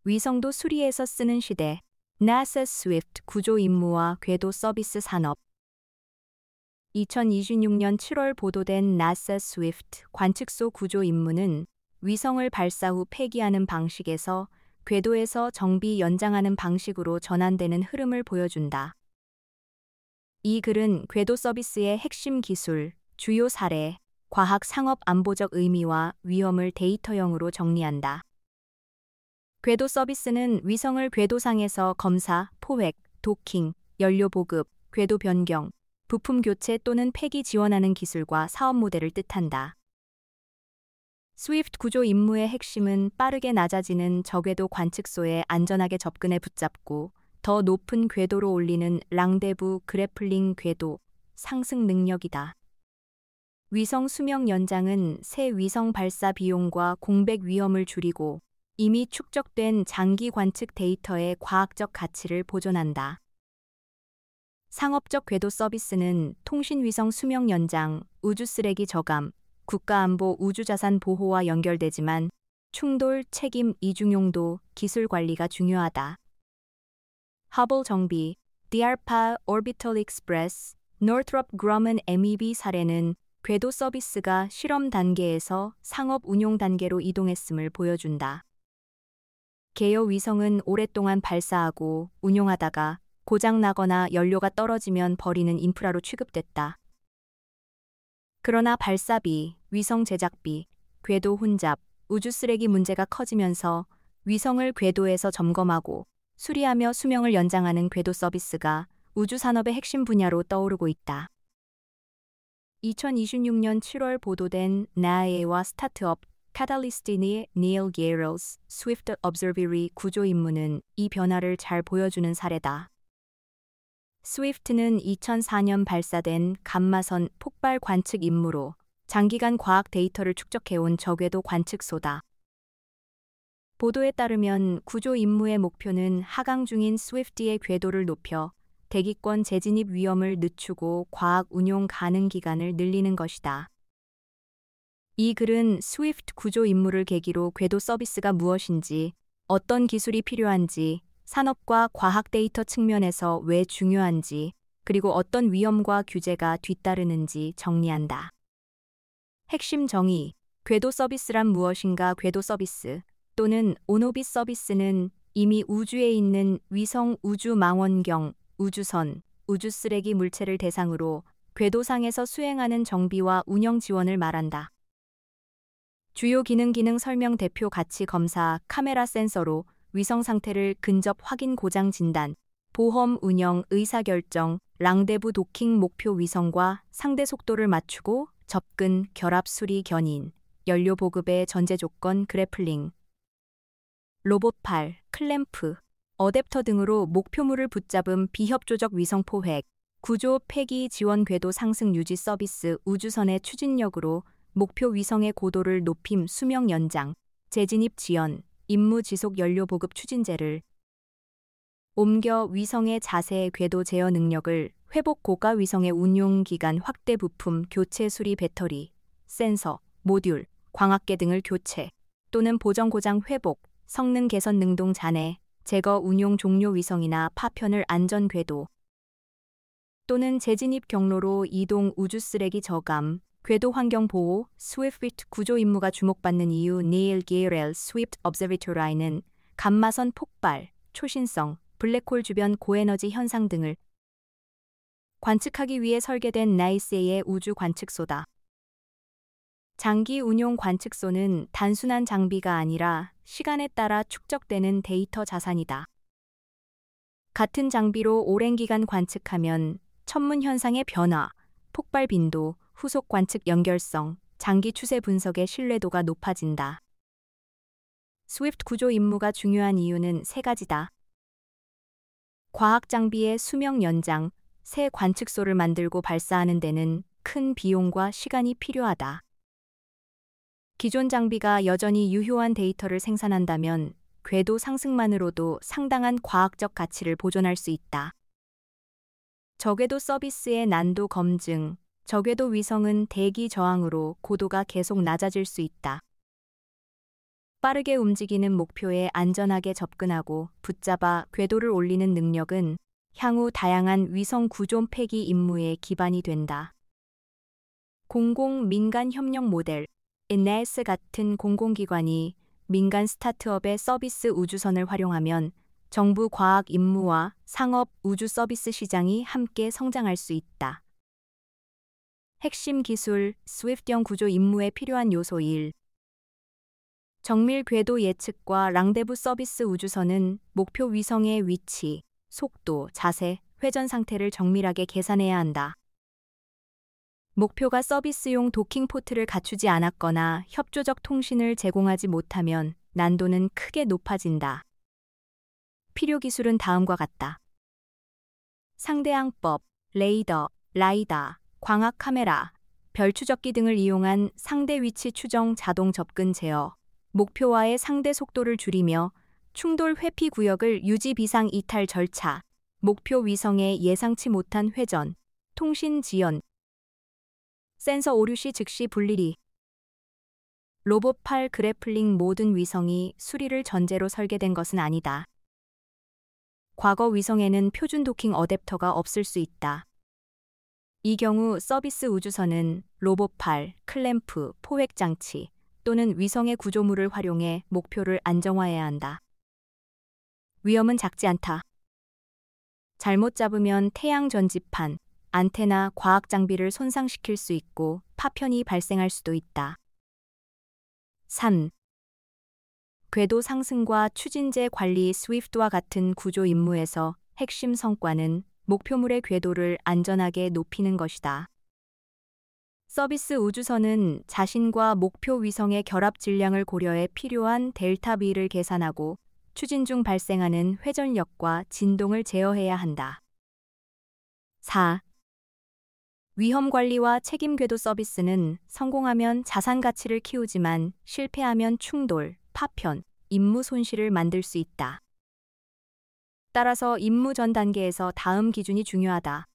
위성도 수리해서 쓰는 시대. NASA 스위프트 구조 임무와 궤도 서비스 산업. 2026년 7월 보도된 NASA 스위프트 관측소 구조 임무는 위성을 발사 후 폐기하는 방식에서 궤도에서 정비 연장하는 방식으로 전환되는 흐름을 보여준다. 이 글은 궤도 서비스의 핵심 기술, 주요 사례, 과학 상업 안보적 의미와 위험을 데이터형으로 정리한다. 궤도 서비스는 위성을 궤도상에서 검사, 포획, 도킹, 연료 보급, 궤도 변경, 부품 교체 또는 폐기 지원하는 기술과 사업 모델을 뜻한다. 스위프트 구조 임무의 핵심은 빠르게 낮아지는 저궤도 관측소에 안전하게 접근해 붙잡고 더 높은 궤도로 올리는 랑데부 그래플링 궤도 상승 능력이다. 위성 수명 연장은 새 위성 발사 비용과 공백 위험을 줄이고 이미 축적된 장기 관측 데이터의 과학적 가치를 보존한다. 상업적 궤도 서비스는 통신위성 수명 연장, 우주 쓰레기 저감, 국가안보 우주자산 보호와 연결되지만 충돌, 책임, 이중용도, 기술 관리가 중요하다. 허블 정비, DARPA Orbital Express, Northrop Grumman MEB 사례는 궤도 서비스가 실험 단계에서 상업 운용 단계로 이동했음을 보여준다. 개요 위성은 오랫동안 발사하고 운용하다가 고장나거나 연료가 떨어지면 버리는 인프라로 취급됐다. 그러나 발사비, 위성 제작비, 궤도 혼잡, 우주 쓰레기 문제가 커지면서 위성을 궤도에서 점검하고 수리하며 수명을 연장하는 궤도 서비스가 우주 산업의 핵심 분야로 떠오르고 있다. 2026년 7월 보도된 나아에와 스타트업 카탈리스트의 닐 게럴스 스위프트 observatory 구조 임무는 이 변화를 잘 보여주는 사례다. 스위프트는 2004년 발사된 감마선 폭발 관측 임무로 장기간 과학 데이터를 축적해온 저궤도 관측소다. 보도에 따르면 구조 임무의 목표는 하강 중인 스위프트의 궤도를 높여 대기권 재진입 위험을 늦추고 과학 운용 가능 기간을 늘리는 것이다. 이 글은 스위프트 구조 임무를 계기로 궤도 서비스가 무엇인지, 어떤 기술이 필요한지, 산업과 과학 데이터 측면에서 왜 중요한지, 그리고 어떤 위험과 규제가 뒤따르는지 정리한다. 핵심 정의, 궤도 서비스란 무엇인가? 궤도 서비스 또는 온오빗 서비스는 이미 우주에 있는 위성 우주 망원경, 우주선, 우주 쓰레기 물체를 대상으로 궤도상에서 수행하는 정비와 운영 지원을 말한다. 주요 기능 설명 대표 가치 검사 카메라 센서로 위성 상태를 근접 확인 고장 진단, 보험 운영 의사결정, 랑데부 도킹 목표 위성과 상대 속도를 맞추고 접근, 결합 수리 견인, 연료 보급의 전제 조건 그래플링, 로봇팔, 클램프, 어댑터 등으로 목표물을 붙잡음 비협조적 위성 포획, 구조 폐기 지원 궤도 상승 유지 서비스 우주선의 추진력으로 목표 위성의 고도를 높임 수명 연장, 재진입 지연, 임무 지속 연료 보급 추진제를 옮겨 위성의 자세 궤도 제어 능력을 회복 고가 위성의 운용 기간 확대 부품 교체 수리 배터리, 센서, 모듈, 광학계 등을 교체 또는 보정 고장 회복, 성능 개선 능동 잔해, 제거 운용 종료 위성이나 파편을 안전 궤도 또는 재진입 경로로 이동 우주 쓰레기 저감, 궤도 환경 보호, 스위프트 구조 임무가 주목받는 이유 닐 게럴스 스위프트 observatory는 감마선 폭발, 초신성, 블랙홀 주변 고에너지 현상 등을 관측하기 위해 설계된 나사의 우주 관측소다. 장기 운용 관측소는 단순한 장비가 아니라 시간에 따라 축적되는 데이터 자산이다. 같은 장비로 오랜 기간 관측하면 천문 현상의 변화, 폭발 빈도, 후속 관측 연결성, 장기 추세 분석의 신뢰도가 높아진다. 스위프트 구조 임무가 중요한 이유는 세 가지다. 과학 장비의 수명 연장, 새 관측소를 만들고 발사하는 데는 큰 비용과 시간이 필요하다. 기존 장비가 여전히 유효한 데이터를 생산한다면 궤도 상승만으로도 상당한 과학적 가치를 보존할 수 있다. 저궤도 서비스의 난도 검증, 저궤도 위성은 대기 저항으로 고도가 계속 낮아질 수 있다. 빠르게 움직이는 목표에 안전하게 접근하고 붙잡아 궤도를 올리는 능력은 향후 다양한 위성 구조 폐기 임무의 기반이 된다. 공공 민간 협력 모델, NASA 같은 공공기관이 민간 스타트업의 서비스 우주선을 활용하면 정부 과학 임무와 상업 우주 서비스 시장이 함께 성장할 수 있다. 핵심 기술, 스위프트형 구조 임무에 필요한 요소 1. 정밀 궤도 예측과 랑데부 서비스 우주선은 목표 위성의 위치, 속도, 자세, 회전 상태를 정밀하게 계산해야 한다. 목표가 서비스용 도킹 포트를 갖추지 않았거나 협조적 통신을 제공하지 못하면 난도는 크게 높아진다. 필요 기술은 다음과 같다. 상대항법, 레이더, 라이다, 광학 카메라, 별 추적기 등을 이용한 상대 위치 추정 자동 접근 제어, 목표와의 상대 속도를 줄이며 충돌 회피 구역을 유지 비상 이탈 절차, 목표 위성의 예상치 못한 회전, 통신 지연, 센서 오류 시 즉시 분리리. 로봇팔 그래플링 모든 위성이 수리를 전제로 설계된 것은 아니다. 과거 위성에는 표준 도킹 어댑터가 없을 수 있다. 이 경우 서비스 우주선은 로봇팔, 클램프, 포획 장치 또는 위성의 구조물을 활용해 목표를 안정화해야 한다. 위험은 작지 않다. 잘못 잡으면 태양 전지판, 안테나, 과학 장비를 손상시킬 수 있고 파편이 발생할 수도 있다. 3. 궤도 상승과 추진제 관리 스위프트와 같은 구조 임무에서 핵심 성과는 목표물의 궤도를 안전하게 높이는 것이다. 서비스 우주선은 자신과 목표 위성의 결합 질량을 고려해 필요한 델타 B를 계산하고 추진 중 발생하는 회전력과 진동을 제어해야 한다. 4. 위험 관리와 책임 궤도 서비스는 성공하면 자산 가치를 키우지만 실패하면 충돌, 파편, 임무 손실을 만들 수 있다. 따라서 임무 전 단계에서 다음 기준이 중요하다.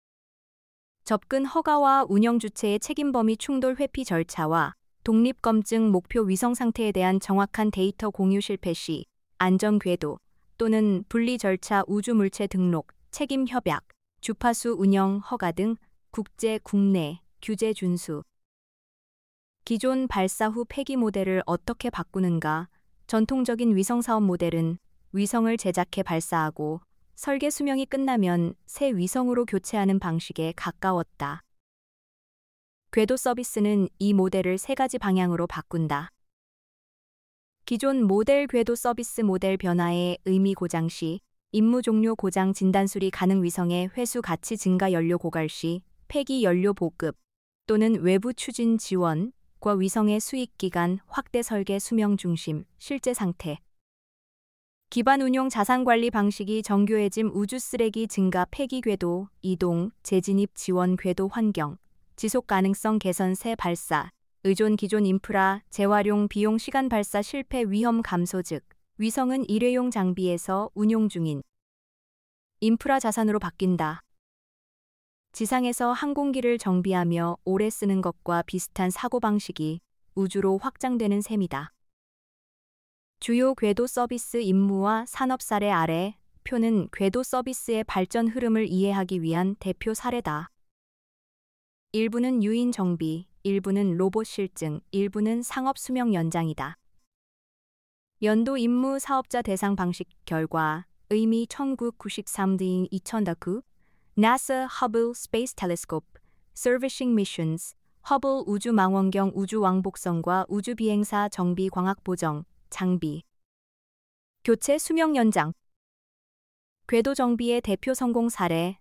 접근 허가와 운영 주체의 책임 범위 충돌 회피 절차와 독립 검증 목표 위성 상태에 대한 정확한 데이터 공유 실패 시 안전 궤도 또는 분리 절차 우주 물체 등록, 책임 협약, 주파수 운영 허가 등 국제, 국내 규제 준수. 기존 발사 후 폐기 모델을 어떻게 바꾸는가? 전통적인 위성 사업 모델은 위성을 제작해 발사하고 설계 수명이 끝나면 새 위성으로 교체하는 방식에 가까웠다. 궤도 서비스는 이 모델을 세 가지 방향으로 바꾼다. 기존 모델 궤도 서비스 모델 변화의 의미 고장 시, 임무 종료 고장 진단 수리 가능 위성의 회수 가치 증가 연료 고갈 시, 폐기 연료 보급 또는 외부 추진 지원, 과 위성의 수익 기간, 확대 설계 수명 중심, 실제 상태. 기반 운용 자산 관리 방식이 정교해짐 우주 쓰레기 증가 폐기 궤도, 이동, 재진입 지원 궤도 환경, 지속 가능성 개선 새 발사, 의존 기존 인프라, 재활용 비용 시간 발사 실패 위험 감소 즉, 위성은 일회용 장비에서 운용 중인 인프라 자산으로 바뀐다. 지상에서 항공기를 정비하며 오래 쓰는 것과 비슷한 사고방식이 우주로 확장되는 셈이다. 주요 궤도 서비스 임무와 산업 사례 아래 표는 궤도 서비스의 발전 흐름을 이해하기 위한 대표 사례다. 일부는 유인 정비, 일부는 로봇 실증, 일부는 상업 수명 연장이다. 연도 임무 사업자 대상 방식 결과 의미 1993등 2009 NASA Hubble Space Telescope, Servicing Missions, 허블 우주 망원경 우주 왕복선과 우주 비행사 정비 광학 보정, 장비. 교체 수명 연장. 궤도 정비의 대표 성공 사례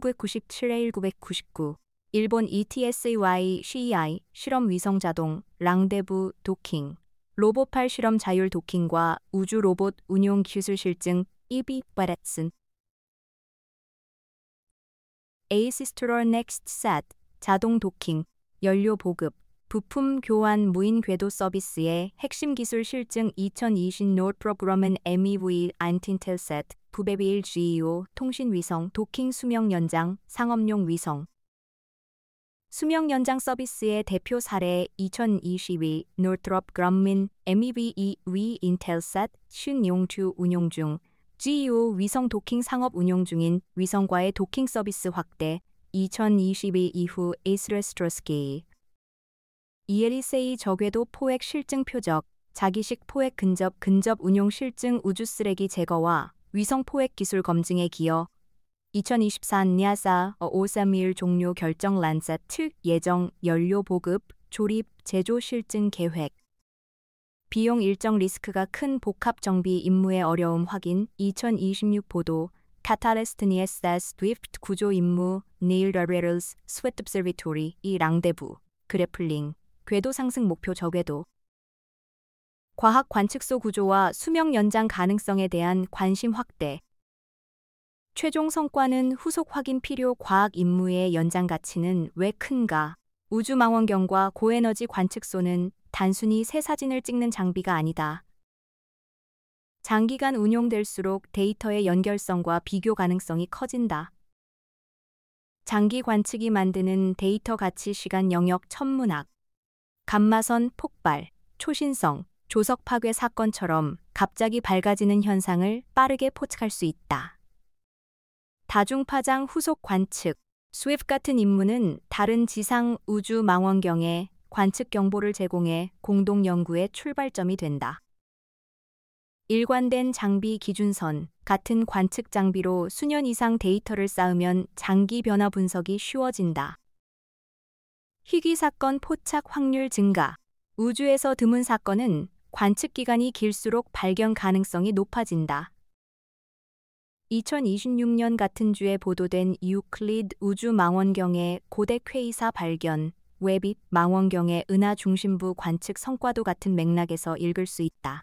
1997-1999 일본 ETSY CEI 실험 위성 자동, 랑데부 도킹, 로봇팔 실험 자율 도킹과 우주 로봇 운용 기술 실증 EB 바렛슨. 에이시스트롤 넥스트 셋, 자동 도킹, 연료 보급, 부품 교환 무인 궤도 서비스의 핵심 기술 실증 2020 노트 프로그램은 MEV 안틴텔셋, 부베빌 GEO, 통신 위성, 도킹 수명 연장, 상업용 위성. 수명 연장 서비스의 대표 사례 2022 Northrop Grumman MEV-2 Intelsat 신용2 운용 중 GEO 위성 도킹 상업 운용 중인 위성과의 도킹 서비스 확대 2022 이후 에이스레스트로스키 ELSA 저궤도 포획 실증 표적 자기식 포획 근접 운용 실증 우주 쓰레기 제거와 위성 포획 기술 검증에 기여 2024 NASA 531 종료 결정 란셋 예정 연료 보급 조립 제조 실증 계획 비용 일정 리스크가 큰 복합 정비 임무의 어려움 확인 2026 보도 카탈레스트니에 스타스 드위프트 구조 임무 네일 더레럴스 스웨트 observatory 이 랑데부 그래플링 궤도 상승 목표 저궤도 과학 관측소 구조와 수명 연장 가능성에 대한 관심 확대 최종 성과는 후속 확인 필요 과학 임무의 연장 가치는 왜 큰가? 우주망원경과 고에너지 관측소는 단순히 새 사진을 찍는 장비가 아니다. 장기간 운용될수록 데이터의 연결성과 비교 가능성이 커진다. 장기 관측이 만드는 데이터 가치 시간 영역 천문학, 감마선 폭발, 초신성, 조석 파괴 사건처럼 갑자기 밝아지는 현상을 빠르게 포착할 수 있다. 다중파장 후속 관측, 스위프트 같은 임무는 다른 지상 우주 망원경에 관측 정보를 제공해 공동 연구의 출발점이 된다. 일관된 장비 기준선, 같은 관측 장비로 수년 이상 데이터를 쌓으면 장기 변화 분석이 쉬워진다. 희귀 사건 포착 확률 증가, 우주에서 드문 사건은 관측 기간이 길수록 발견 가능성이 높아진다. 2026년 같은 주에 보도된 유클리드 우주 망원경의 고대 퀘이사 발견, 웨빗 망원경의 은하 중심부 관측 성과도 같은 맥락에서 읽을 수 있다.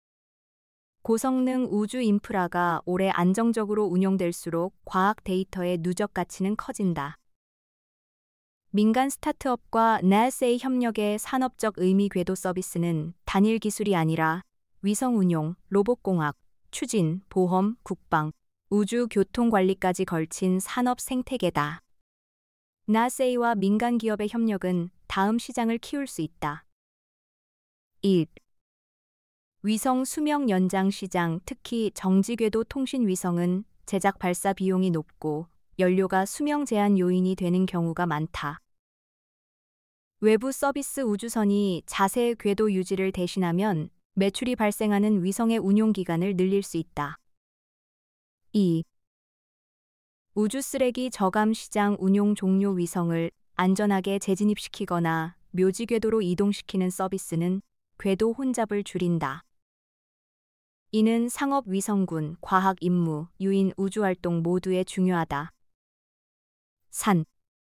고성능 우주 인프라가 오래 안정적으로 운용될수록 과학 데이터의 누적 가치는 커진다. 민간 스타트업과 NASA 협력의 산업적 의미 궤도 서비스는 단일 기술이 아니라 위성 운용, 로봇공학, 추진, 보험, 국방, 우주 교통 관리까지 걸친 산업 생태계다. NASA와 민간 기업의 협력은 다음 시장을 키울 수 있다. 1. 위성 수명 연장 시장, 특히 정지궤도 통신 위성은 제작 발사 비용이 높고 연료가 수명 제한 요인이 되는 경우가 많다. 외부 서비스 우주선이 자세 궤도 유지를 대신하면 매출이 발생하는 위성의 운용 기간을 늘릴 수 있다. 2. 우주 쓰레기 저감 시장 운용 종료 위성을 안전하게 재진입시키거나 묘지 궤도로 이동시키는 서비스는 궤도 혼잡을 줄인다. 이는 상업 위성군, 과학 임무, 유인 우주활동 모두에 중요하다. 3.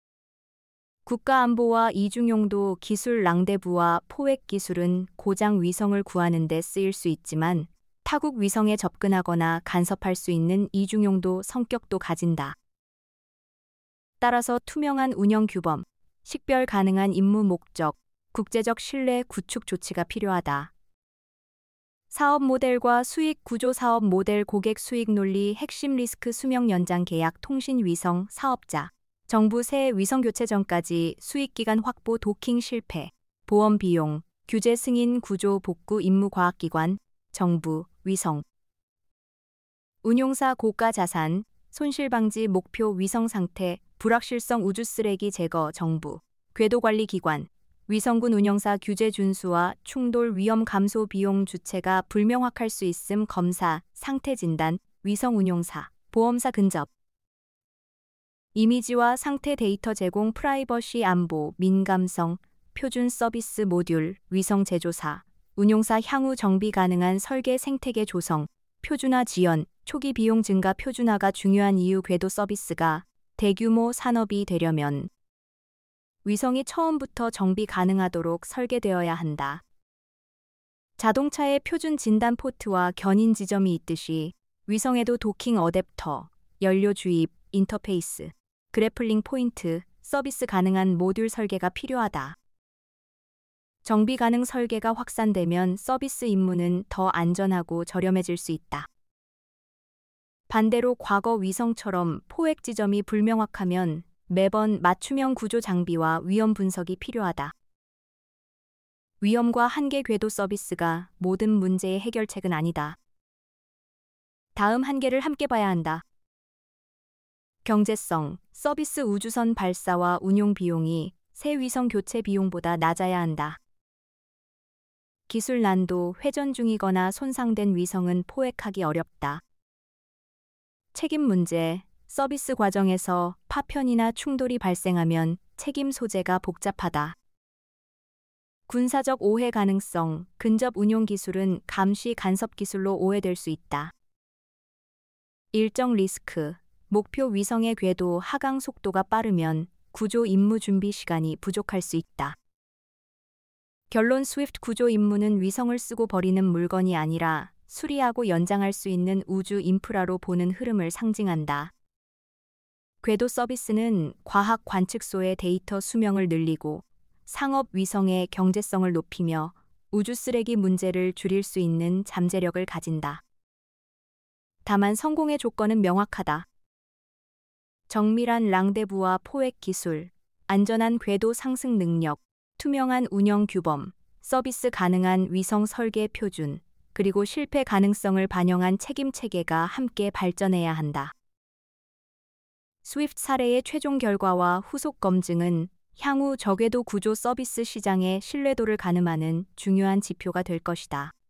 국가안보와 이중용도 기술 랑데부와 포획 기술은 고장 위성을 구하는 데 쓰일 수 있지만 타국 위성에 접근하거나 간섭할 수 있는 이중용도 성격도 가진다. 따라서 투명한 운영 규범, 식별 가능한 임무 목적, 국제적 신뢰 구축 조치가 필요하다. 사업 모델과 수익 구조 사업 모델 고객 수익 논리 핵심 리스크 수명 연장 계약 통신 위성 사업자 정부 새 위성 교체 전까지 수익 기간 확보 도킹 실패 보험 비용 규제 승인 구조 복구 임무 과학기관 정부 위성 운용사 고가 자산 손실 방지 목표 위성 상태 불확실성 우주 쓰레기 제거 정부 궤도 관리 기관 위성군 운영사 규제 준수와 충돌 위험 감소 비용 주체가 불명확할 수 있음 검사 상태 진단 위성 운용사 보험사 근접 이미지와 상태 데이터 제공 프라이버시 안보 민감성 표준 서비스 모듈 위성 제조사 운용사 향후 정비 가능한 설계 생태계 조성, 표준화 지연, 초기 비용 증가 표준화가 중요한 이유 궤도 서비스가 대규모 산업이 되려면 위성이 처음부터 정비 가능하도록 설계되어야 한다. 자동차의 표준 진단 포트와 견인 지점이 있듯이 위성에도 도킹 어댑터, 연료 주입, 인터페이스, 그래플링 포인트, 서비스 가능한 모듈 설계가 필요하다. 정비 가능 설계가 확산되면 서비스 임무는 더 안전하고 저렴해질 수 있다. 반대로 과거 위성처럼 포획 지점이 불명확하면 매번 맞춤형 구조 장비와 위험 분석이 필요하다. 위험과 한계 궤도 서비스가 모든 문제의 해결책은 아니다. 다음 한계를 함께 봐야 한다. 경제성, 서비스 우주선 발사와 운용 비용이 새 위성 교체 비용보다 낮아야 한다. 기술 난도, 회전 중이거나 손상된 위성은 포획하기 어렵다. 책임 문제, 서비스 과정에서 파편이나 충돌이 발생하면 책임 소재가 복잡하다. 군사적 오해 가능성, 근접 운용 기술은 감시 간섭 기술로 오해될 수 있다. 일정 리스크, 목표 위성의 궤도 하강 속도가 빠르면 구조 임무 준비 시간이 부족할 수 있다. 결론 스위프트 구조 임무는 위성을 쓰고 버리는 물건이 아니라 수리하고 연장할 수 있는 우주 인프라로 보는 흐름을 상징한다. 궤도 서비스는 과학 관측소의 데이터 수명을 늘리고 상업 위성의 경제성을 높이며 우주 쓰레기 문제를 줄일 수 있는 잠재력을 가진다. 다만 성공의 조건은 명확하다. 정밀한 랑데부와 포획 기술, 안전한 궤도 상승 능력, 투명한 운영 규범, 서비스 가능한 위성 설계 표준, 그리고 실패 가능성을 반영한 책임 체계가 함께 발전해야 한다. 스위프트 사례의 최종 결과와 후속 검증은 향후 저궤도 구조 서비스 시장의 신뢰도를 가늠하는 중요한 지표가 될 것이다.